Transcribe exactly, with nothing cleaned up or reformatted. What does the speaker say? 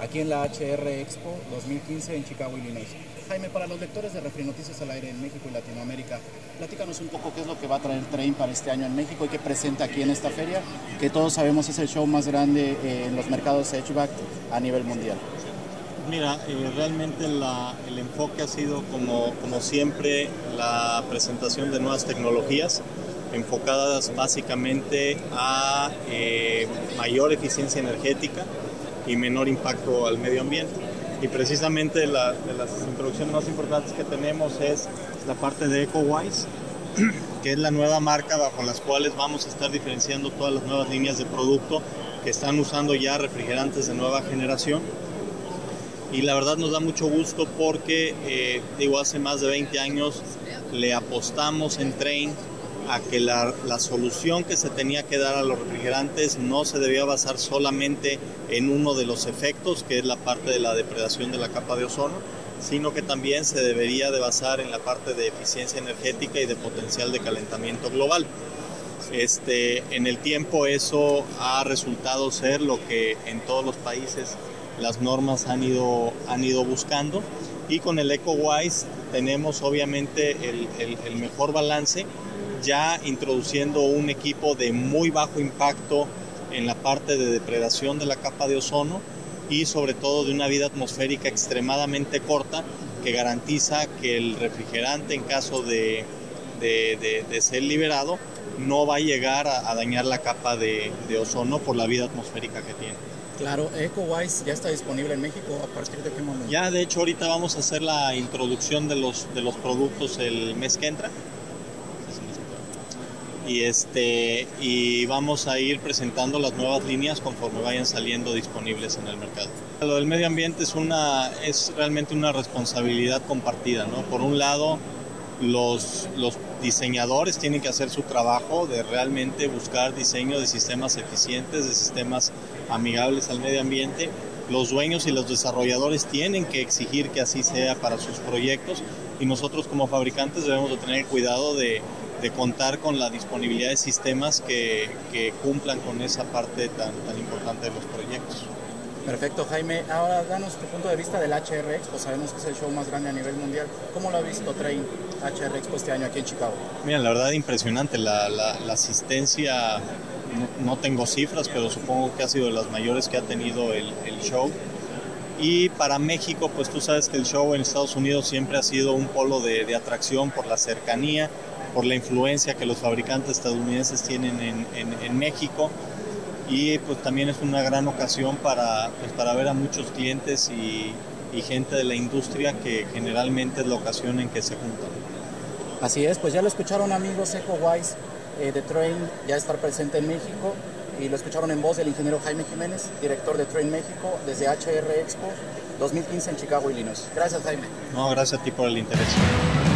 aquí en la H R Expo dos mil quince en Chicago, Illinois. Jaime, para los lectores de Refri Noticias al Aire en México y Latinoamérica, platícanos un poco qué es lo que va a traer Trane para este año en México y qué presenta aquí en esta feria, que todos sabemos es el show más grande eh, en los mercados H V A C a nivel mundial. Mira, eh, realmente la, el enfoque ha sido como, como siempre la presentación de nuevas tecnologías enfocadas básicamente a eh, mayor eficiencia energética y menor impacto al medio ambiente. Y precisamente la, de las introducciones más importantes que tenemos es la parte de EcoWise, que es la nueva marca bajo las cuales vamos a estar diferenciando todas las nuevas líneas de producto que están usando ya refrigerantes de nueva generación. Y la verdad nos da mucho gusto porque, eh, digo, hace más de veinte años le apostamos en Trane a que la, la solución que se tenía que dar a los refrigerantes no se debía basar solamente en uno de los efectos, que es la parte de la depredación de la capa de ozono, sino que también se debería de basar en la parte de eficiencia energética y de potencial de calentamiento global. Este, en el tiempo eso ha resultado ser lo que en todos los países las normas han ido, han ido buscando, y con el EcoWise tenemos obviamente el, el, el mejor balance, ya introduciendo un equipo de muy bajo impacto en la parte de depredación de la capa de ozono y sobre todo de una vida atmosférica extremadamente corta que garantiza que el refrigerante, en caso de, de, de, de ser liberado, no va a llegar a, a dañar la capa de, de ozono por la vida atmosférica que tiene. Claro, EcoWise ya está disponible en México. ¿A partir de qué momento? Ya, de hecho, ahorita vamos a hacer la introducción de los, de los productos el mes que entra. Y, este, y vamos a ir presentando las nuevas líneas conforme vayan saliendo disponibles en el mercado. Lo del medio ambiente es, una, es realmente una responsabilidad compartida, ¿no? Por un lado, los, los diseñadores tienen que hacer su trabajo de realmente buscar diseño de sistemas eficientes, de sistemas amigables al medio ambiente. Los dueños y los desarrolladores tienen que exigir que así sea para sus proyectos, y nosotros como fabricantes debemos de tener cuidado de, de contar con la disponibilidad de sistemas que, que cumplan con esa parte tan, tan importante de los proyectos. Perfecto, Jaime. Ahora danos tu punto de vista del H R Expo. Sabemos que es el show más grande a nivel mundial. ¿Cómo lo ha visto Trane H R Expo este año aquí en Chicago? Mira, la verdad impresionante, la, la, la asistencia, no, no tengo cifras, pero supongo que ha sido de las mayores que ha tenido el, el show. Y para México, pues tú sabes que el show en Estados Unidos siempre ha sido un polo de, de atracción por la cercanía, por la influencia que los fabricantes estadounidenses tienen en, en, en México. Y pues también es una gran ocasión para, pues, para ver a muchos clientes y, y gente de la industria, que generalmente es la ocasión en que se juntan. Así es, pues ya lo escucharon, amigos. EcoWise eh, de Trane ya estar presente en México, y lo escucharon en voz del ingeniero Jaime Jiménez, director de Trane México, desde H R Expo dos mil quince en Chicago, Illinois. Gracias, Jaime. No, gracias a ti por el interés.